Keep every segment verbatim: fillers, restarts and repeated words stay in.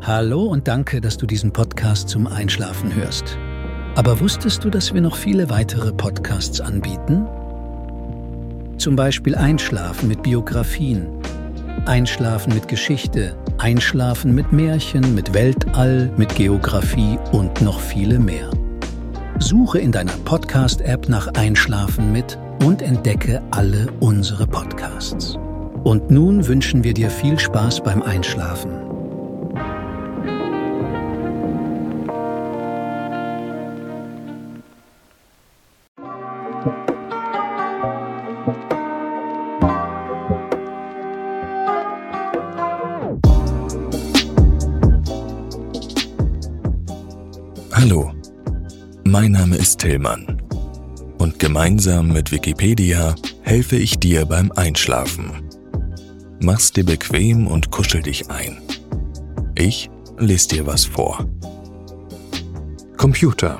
Hallo und danke, dass du diesen Podcast zum Einschlafen hörst. Aber wusstest du, dass wir noch viele weitere Podcasts anbieten? Zum Beispiel Einschlafen mit Biografien, Einschlafen mit Geschichte, Einschlafen mit Märchen, mit Weltall, mit Geografie und noch viele mehr. Suche in deiner Podcast-App nach Einschlafen mit und entdecke alle unsere Podcasts. Und nun wünschen wir dir viel Spaß beim Einschlafen. Hallo, mein Name ist Tillmann und gemeinsam mit Wikipedia helfe ich dir beim Einschlafen. Mach's dir bequem und kuschel dich ein. Ich lese dir was vor. Computer.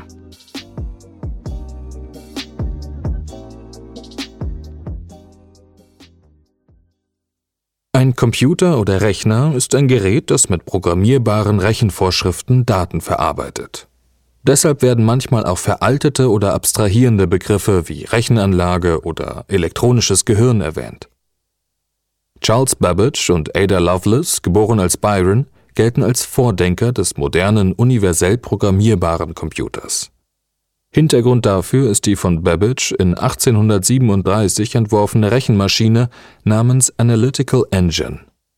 Ein Computer oder Rechner ist ein Gerät, das mit programmierbaren Rechenvorschriften Daten verarbeitet. Deshalb werden manchmal auch veraltete oder abstrahierende Begriffe wie Rechenanlage oder elektronisches Gehirn erwähnt. Charles Babbage und Ada Lovelace, geboren als Byron, gelten als Vordenker des modernen, universell programmierbaren Computers. Hintergrund dafür ist die von Babbage in achtzehnhundertsiebenunddreißig entworfene Rechenmaschine namens Analytical Engine.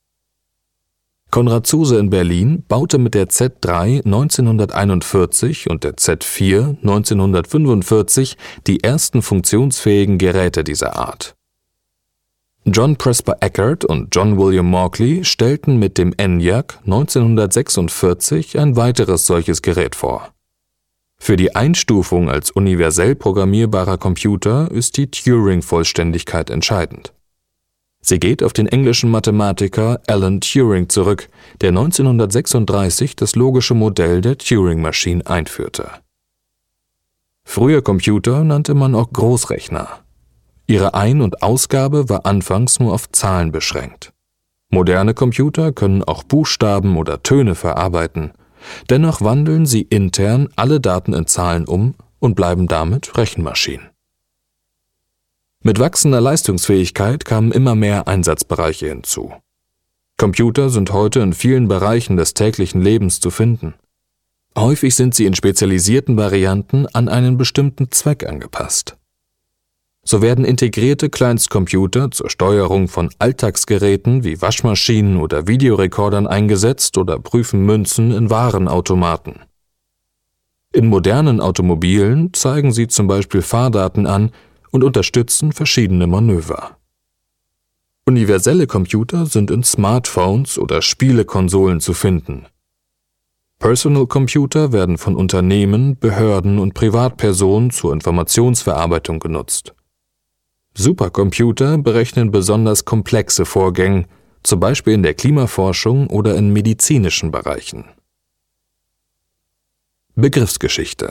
Konrad Zuse in Berlin baute mit der Z drei neunzehnhunderteinundvierzig und der Z vier neunzehnhundertfünfundvierzig die ersten funktionsfähigen Geräte dieser Art. John Presper Eckert und John William Mauchly stellten mit dem ENIAC neunzehnhundertsechsundvierzig ein weiteres solches Gerät vor. Für die Einstufung als universell programmierbarer Computer ist die Turing-Vollständigkeit entscheidend. Sie geht auf den englischen Mathematiker Alan Turing zurück, der neunzehnhundertsechsunddreißig das logische Modell der Turing-Maschine einführte. Frühe Computer nannte man auch Großrechner. Ihre Ein- und Ausgabe war anfangs nur auf Zahlen beschränkt. Moderne Computer können auch Buchstaben oder Töne verarbeiten. Dennoch wandeln sie intern alle Daten in Zahlen um und bleiben damit Rechenmaschinen. Mit wachsender Leistungsfähigkeit kamen immer mehr Einsatzbereiche hinzu. Computer sind heute in vielen Bereichen des täglichen Lebens zu finden. Häufig sind sie in spezialisierten Varianten an einen bestimmten Zweck angepasst. So werden integrierte Kleinstcomputer zur Steuerung von Alltagsgeräten wie Waschmaschinen oder Videorekordern eingesetzt oder prüfen Münzen in Warenautomaten. In modernen Automobilen zeigen sie zum Beispiel Fahrdaten an und unterstützen verschiedene Manöver. Universelle Computer sind in Smartphones oder Spielekonsolen zu finden. Personal Computer werden von Unternehmen, Behörden und Privatpersonen zur Informationsverarbeitung genutzt. Supercomputer berechnen besonders komplexe Vorgänge, zum Beispiel in der Klimaforschung oder in medizinischen Bereichen. Begriffsgeschichte.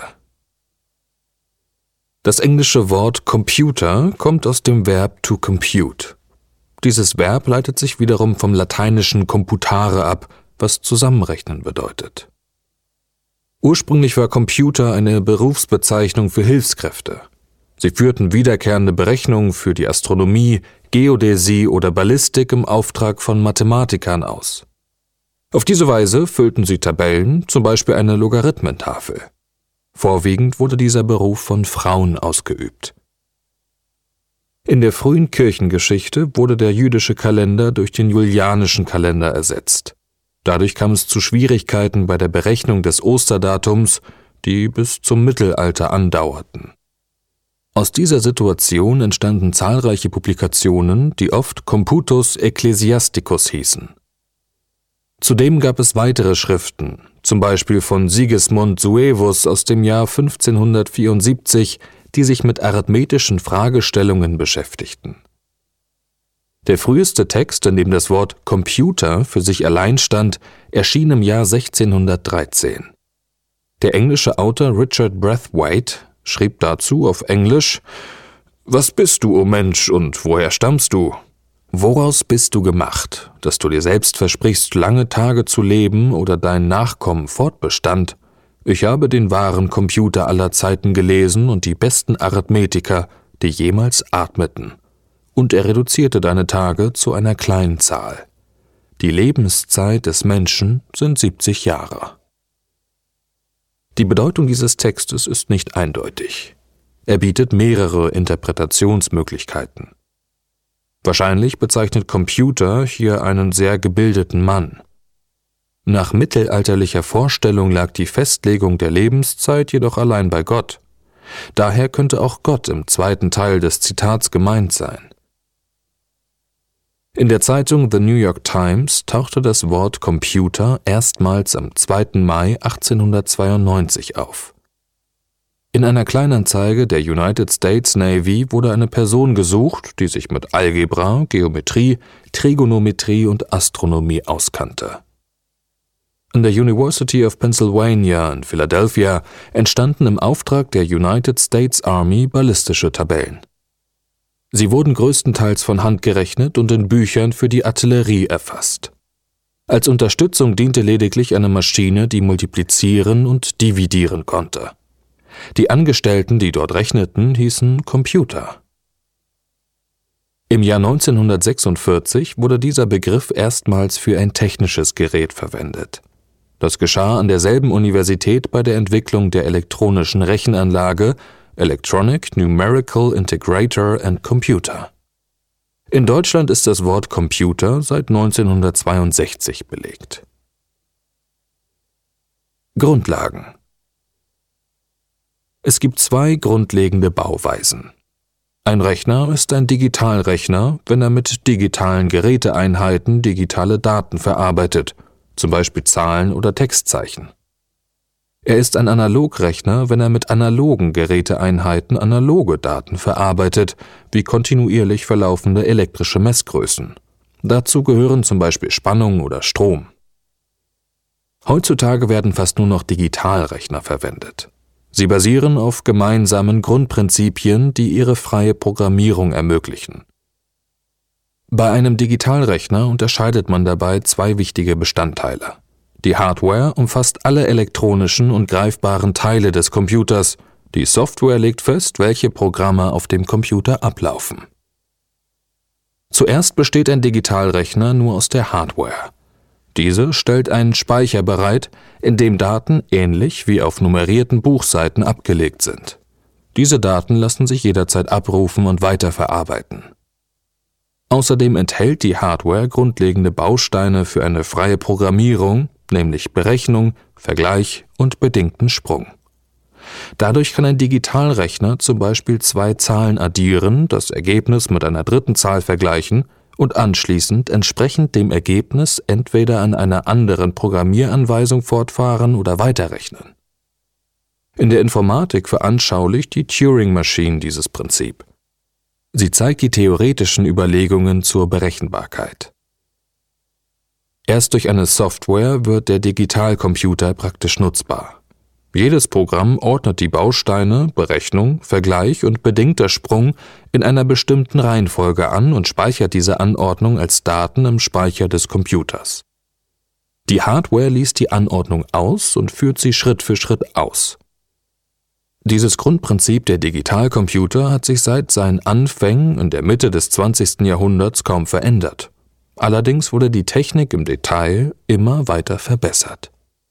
Das englische Wort Computer kommt aus dem Verb to compute. Dieses Verb leitet sich wiederum vom lateinischen computare ab, was zusammenrechnen bedeutet. Ursprünglich war Computer eine Berufsbezeichnung für Hilfskräfte. Sie führten wiederkehrende Berechnungen für die Astronomie, Geodäsie oder Ballistik im Auftrag von Mathematikern aus. Auf diese Weise füllten sie Tabellen, zum Beispiel eine Logarithmentafel. Vorwiegend wurde dieser Beruf von Frauen ausgeübt. In der frühen Kirchengeschichte wurde der jüdische Kalender durch den julianischen Kalender ersetzt. Dadurch kam es zu Schwierigkeiten bei der Berechnung des Osterdatums, die bis zum Mittelalter andauerten. Aus dieser Situation entstanden zahlreiche Publikationen, die oft Computus Ecclesiasticus hießen. Zudem gab es weitere Schriften, zum Beispiel von Sigismund Suevus aus dem Jahr fünfzehnhundertvierundsiebzig, die sich mit arithmetischen Fragestellungen beschäftigten. Der früheste Text, in dem das Wort Computer für sich allein stand, erschien im Jahr sechzehnhundertdreizehn. Der englische Autor Richard Brathwaite schrieb dazu auf Englisch: »Was bist du, o Mensch, und woher stammst du? Woraus bist du gemacht, dass du dir selbst versprichst, lange Tage zu leben oder dein Nachkommen Fortbestand? Ich habe den wahren Computer aller Zeiten gelesen und die besten Arithmetiker, die jemals atmeten. Und er reduzierte deine Tage zu einer kleinen Zahl. Die Lebenszeit des Menschen sind siebzig Jahre. Die Bedeutung dieses Textes ist nicht eindeutig. Er bietet mehrere Interpretationsmöglichkeiten. Wahrscheinlich bezeichnet Computer hier einen sehr gebildeten Mann. Nach mittelalterlicher Vorstellung lag die Festlegung der Lebenszeit jedoch allein bei Gott. Daher könnte auch Gott im zweiten Teil des Zitats gemeint sein. In der Zeitung The New York Times tauchte das Wort Computer erstmals am zweiten Mai achtzehnhundertzweiundneunzig auf. In einer Kleinanzeige der United States Navy wurde eine Person gesucht, die sich mit Algebra, Geometrie, Trigonometrie und Astronomie auskannte. An der University of Pennsylvania in Philadelphia entstanden im Auftrag der United States Army ballistische Tabellen. Sie wurden größtenteils von Hand gerechnet und in Büchern für die Artillerie erfasst. Als Unterstützung diente lediglich eine Maschine, die multiplizieren und dividieren konnte. Die Angestellten, die dort rechneten, hießen Computer. Im Jahr neunzehnhundertsechsundvierzig wurde dieser Begriff erstmals für ein technisches Gerät verwendet. Das geschah an derselben Universität bei der Entwicklung der elektronischen Rechenanlage Electronic Numerical Integrator and Computer. In Deutschland ist das Wort Computer seit neunzehnhundertzweiundsechzig belegt. Grundlagen. Es gibt zwei grundlegende Bauweisen. Ein Rechner ist ein Digitalrechner, wenn er mit digitalen Geräteeinheiten digitale Daten verarbeitet, zum Beispiel Zahlen oder Textzeichen. Er ist ein Analogrechner, wenn er mit analogen Geräteeinheiten analoge Daten verarbeitet, wie kontinuierlich verlaufende elektrische Messgrößen. Dazu gehören zum Beispiel Spannung oder Strom. Heutzutage werden fast nur noch Digitalrechner verwendet. Sie basieren auf gemeinsamen Grundprinzipien, die ihre freie Programmierung ermöglichen. Bei einem Digitalrechner unterscheidet man dabei zwei wichtige Bestandteile. Die Hardware umfasst alle elektronischen und greifbaren Teile des Computers. Die Software legt fest, welche Programme auf dem Computer ablaufen. Zuerst besteht ein Digitalrechner nur aus der Hardware. Diese stellt einen Speicher bereit, in dem Daten ähnlich wie auf nummerierten Buchseiten abgelegt sind. Diese Daten lassen sich jederzeit abrufen und weiterverarbeiten. Außerdem enthält die Hardware grundlegende Bausteine für eine freie Programmierung, nämlich Berechnung, Vergleich und bedingten Sprung. Dadurch kann ein Digitalrechner zum Beispiel zwei Zahlen addieren, das Ergebnis mit einer dritten Zahl vergleichen und anschließend entsprechend dem Ergebnis entweder an einer anderen Programmieranweisung fortfahren oder weiterrechnen. In der Informatik veranschaulicht die Turing-Maschine dieses Prinzip. Sie zeigt die theoretischen Überlegungen zur Berechenbarkeit. Erst durch eine Software wird der Digitalcomputer praktisch nutzbar. Jedes Programm ordnet die Bausteine, Berechnung, Vergleich und bedingter Sprung in einer bestimmten Reihenfolge an und speichert diese Anordnung als Daten im Speicher des Computers. Die Hardware liest die Anordnung aus und führt sie Schritt für Schritt aus. Dieses Grundprinzip der Digitalcomputer hat sich seit seinen Anfängen in der Mitte des zwanzigsten Jahrhunderts kaum verändert. Allerdings wurde die Technik im Detail immer weiter verbessert.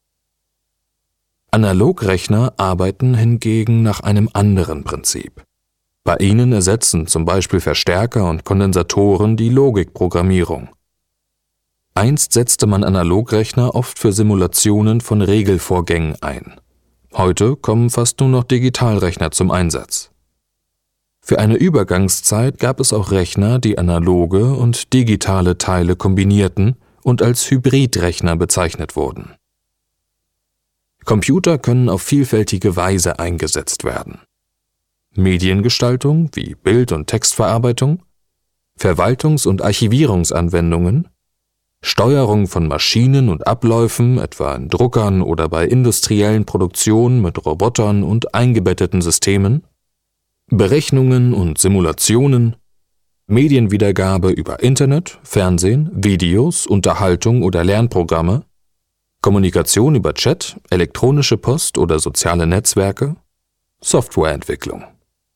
Analogrechner arbeiten hingegen nach einem anderen Prinzip. Bei ihnen ersetzen zum Beispiel Verstärker und Kondensatoren die Logikprogrammierung. Einst setzte man Analogrechner oft für Simulationen von Regelvorgängen ein. Heute kommen fast nur noch Digitalrechner zum Einsatz. Für eine Übergangszeit gab es auch Rechner, die analoge und digitale Teile kombinierten und als Hybridrechner bezeichnet wurden. Computer können auf vielfältige Weise eingesetzt werden. Mediengestaltung wie Bild- und Textverarbeitung, Verwaltungs- und Archivierungsanwendungen, Steuerung von Maschinen und Abläufen, etwa in Druckern oder bei industriellen Produktionen mit Robotern und eingebetteten Systemen, Berechnungen und Simulationen, Medienwiedergabe über Internet, Fernsehen, Videos, Unterhaltung oder Lernprogramme, Kommunikation über Chat, elektronische Post oder soziale Netzwerke, Softwareentwicklung.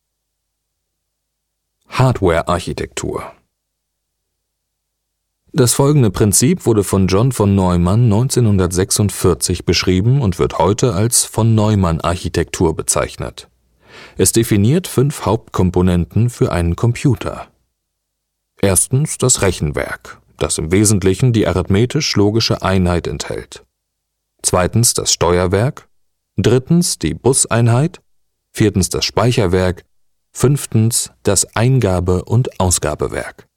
Hardware-Architektur. Das folgende Prinzip wurde von John von Neumann neunzehnhundertsechsundvierzig beschrieben und wird heute als Von-Neumann-Architektur bezeichnet. Es definiert fünf Hauptkomponenten für einen Computer. Erstens das Rechenwerk, das im Wesentlichen die arithmetisch-logische Einheit enthält. Zweitens das Steuerwerk, drittens die Buseinheit, viertens das Speicherwerk, fünftens das Eingabe- und Ausgabewerk.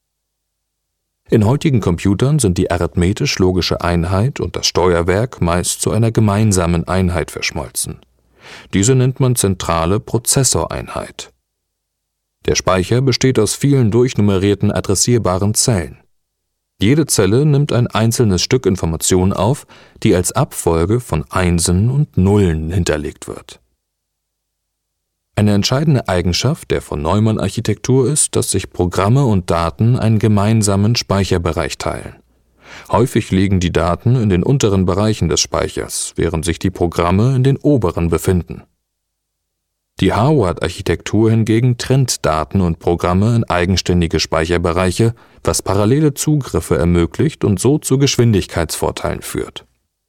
In heutigen Computern sind die arithmetisch-logische Einheit und das Steuerwerk meist zu einer gemeinsamen Einheit verschmolzen. Diese nennt man zentrale Prozessoreinheit. Der Speicher besteht aus vielen durchnummerierten adressierbaren Zellen. Jede Zelle nimmt ein einzelnes Stück Information auf, die als Abfolge von Einsen und Nullen hinterlegt wird. Eine entscheidende Eigenschaft der Von-Neumann-Architektur ist, dass sich Programme und Daten einen gemeinsamen Speicherbereich teilen. Häufig liegen die Daten in den unteren Bereichen des Speichers, während sich die Programme in den oberen befinden. Die Harvard-Architektur hingegen trennt Daten und Programme in eigenständige Speicherbereiche, was parallele Zugriffe ermöglicht und so zu Geschwindigkeitsvorteilen führt.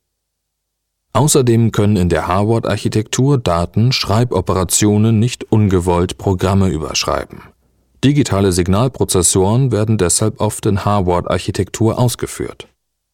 Außerdem können in der Harvard-Architektur Daten Schreiboperationen nicht ungewollt Programme überschreiben. Digitale Signalprozessoren werden deshalb oft in Harvard-Architektur ausgeführt.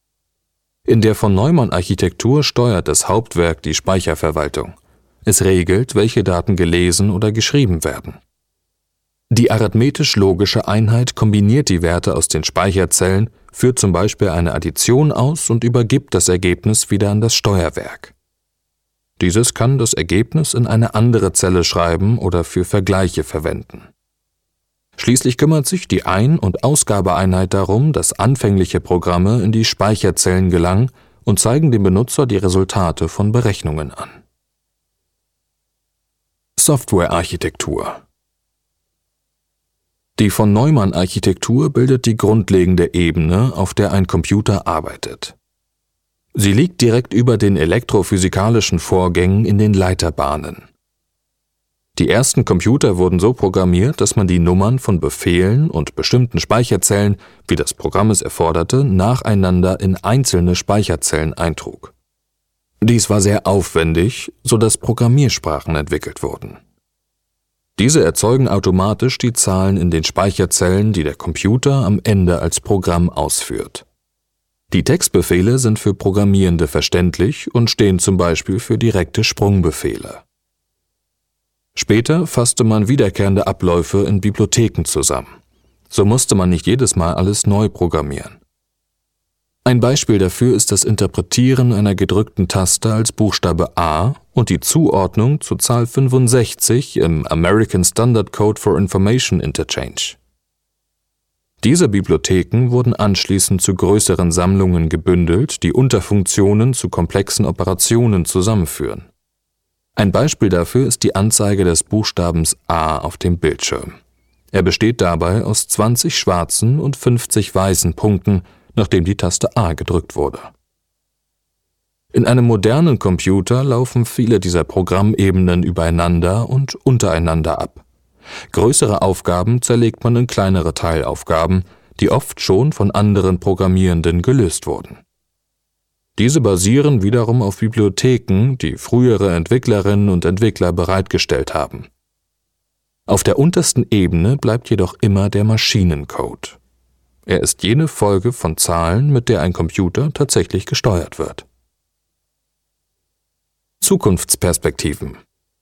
In der Von-Neumann-Architektur steuert das Hauptwerk die Speicherverwaltung. Es regelt, welche Daten gelesen oder geschrieben werden. Die arithmetisch-logische Einheit kombiniert die Werte aus den Speicherzellen, führt zum Beispiel eine Addition aus und übergibt das Ergebnis wieder an das Steuerwerk. Dieses kann das Ergebnis in eine andere Zelle schreiben oder für Vergleiche verwenden. Schließlich kümmert sich die Ein- und Ausgabeeinheit darum, dass anfängliche Programme in die Speicherzellen gelangen und zeigen dem Benutzer die Resultate von Berechnungen an. Softwarearchitektur. Die Von-Neumann-Architektur bildet die grundlegende Ebene, auf der ein Computer arbeitet. Sie liegt direkt über den elektrophysikalischen Vorgängen in den Leiterbahnen. Die ersten Computer wurden so programmiert, dass man die Nummern von Befehlen und bestimmten Speicherzellen, wie das Programm es erforderte, nacheinander in einzelne Speicherzellen eintrug. Dies war sehr aufwendig, sodass Programmiersprachen entwickelt wurden. Diese erzeugen automatisch die Zahlen in den Speicherzellen, die der Computer am Ende als Programm ausführt. Die Textbefehle sind für Programmierende verständlich und stehen zum Beispiel für direkte Sprungbefehle. Später fasste man wiederkehrende Abläufe in Bibliotheken zusammen. So musste man nicht jedes Mal alles neu programmieren. Ein Beispiel dafür ist das Interpretieren einer gedrückten Taste als Buchstabe A und die Zuordnung zur Zahl fünfundsechzig im American Standard Code for Information Interchange. Diese Bibliotheken wurden anschließend zu größeren Sammlungen gebündelt, die Unterfunktionen zu komplexen Operationen zusammenführen. Ein Beispiel dafür ist die Anzeige des Buchstabens A auf dem Bildschirm. Er besteht dabei aus zwanzig schwarzen und fünfzig weißen Punkten, nachdem die Taste A gedrückt wurde. In einem modernen Computer laufen viele dieser Programmebenen übereinander und untereinander ab. Größere Aufgaben zerlegt man in kleinere Teilaufgaben, die oft schon von anderen Programmierenden gelöst wurden. Diese basieren wiederum auf Bibliotheken, die frühere Entwicklerinnen und Entwickler bereitgestellt haben. Auf der untersten Ebene bleibt jedoch immer der Maschinencode. Er ist jene Folge von Zahlen, mit der ein Computer tatsächlich gesteuert wird. Zukunftsperspektiven.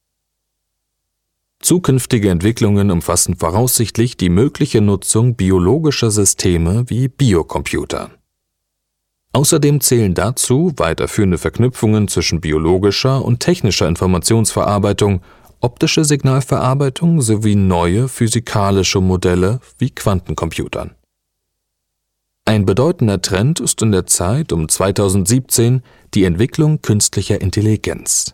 Zukünftige Entwicklungen umfassen voraussichtlich die mögliche Nutzung biologischer Systeme wie Biocomputern. Außerdem zählen dazu weiterführende Verknüpfungen zwischen biologischer und technischer Informationsverarbeitung, optische Signalverarbeitung sowie neue physikalische Modelle wie Quantencomputern. Ein bedeutender Trend ist in der Zeit um zweitausendsiebzehn die Entwicklung künstlicher Intelligenz.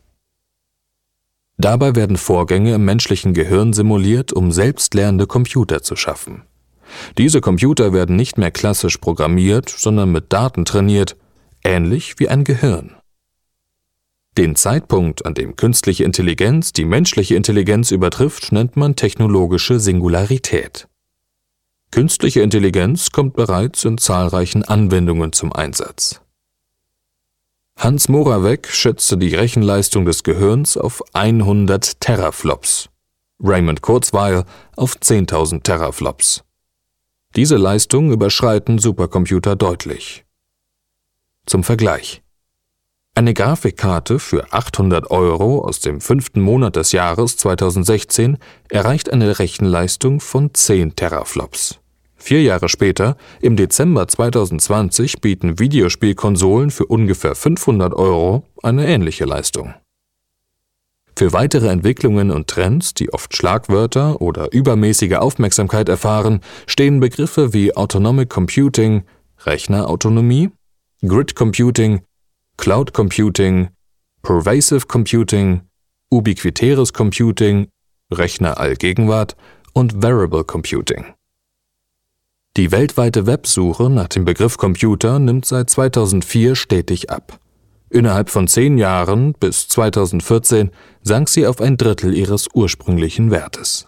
Dabei werden Vorgänge im menschlichen Gehirn simuliert, um selbstlernende Computer zu schaffen. Diese Computer werden nicht mehr klassisch programmiert, sondern mit Daten trainiert, ähnlich wie ein Gehirn. Den Zeitpunkt, an dem künstliche Intelligenz die menschliche Intelligenz übertrifft, nennt man technologische Singularität. Künstliche Intelligenz kommt bereits in zahlreichen Anwendungen zum Einsatz. Hans Moravec schätzte die Rechenleistung des Gehirns auf hundert Teraflops, Raymond Kurzweil auf zehntausend Teraflops. Diese Leistungen überschreiten Supercomputer deutlich. Zum Vergleich: Eine Grafikkarte für achthundert Euro aus dem fünften Monat des Jahres zweitausendsechzehn erreicht eine Rechenleistung von zehn Teraflops. Vier Jahre später, im Dezember zweitausendzwanzig, bieten Videospielkonsolen für ungefähr fünfhundert Euro eine ähnliche Leistung. Für weitere Entwicklungen und Trends, die oft Schlagwörter oder übermäßige Aufmerksamkeit erfahren, stehen Begriffe wie Autonomic Computing, Rechnerautonomie, Grid Computing, Cloud Computing, Pervasive Computing, ubiquitäres Computing, Rechnerallgegenwart und Variable Computing. Die weltweite Websuche nach dem Begriff Computer nimmt seit zweitausendvier stetig ab. Innerhalb von zehn Jahren bis zweitausendvierzehn sank sie auf ein Drittel ihres ursprünglichen Wertes.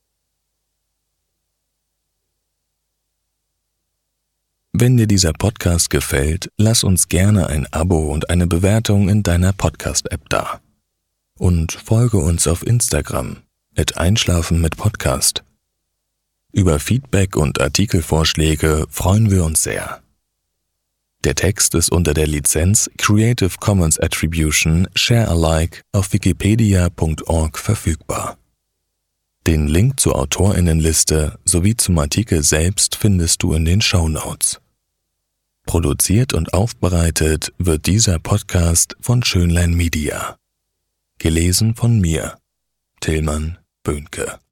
Wenn dir dieser Podcast gefällt, lass uns gerne ein Abo und eine Bewertung in deiner Podcast-App da. Und folge uns auf Instagram at einschlafen mit Podcast. Über Feedback und Artikelvorschläge freuen wir uns sehr. Der Text ist unter der Lizenz Creative Commons Attribution Share Alike auf wikipedia punkt org verfügbar. Den Link zur AutorInnenliste sowie zum Artikel selbst findest du in den Shownotes. Produziert und aufbereitet wird dieser Podcast von Schönlein Media. Gelesen von mir, Tillmann Böhnke.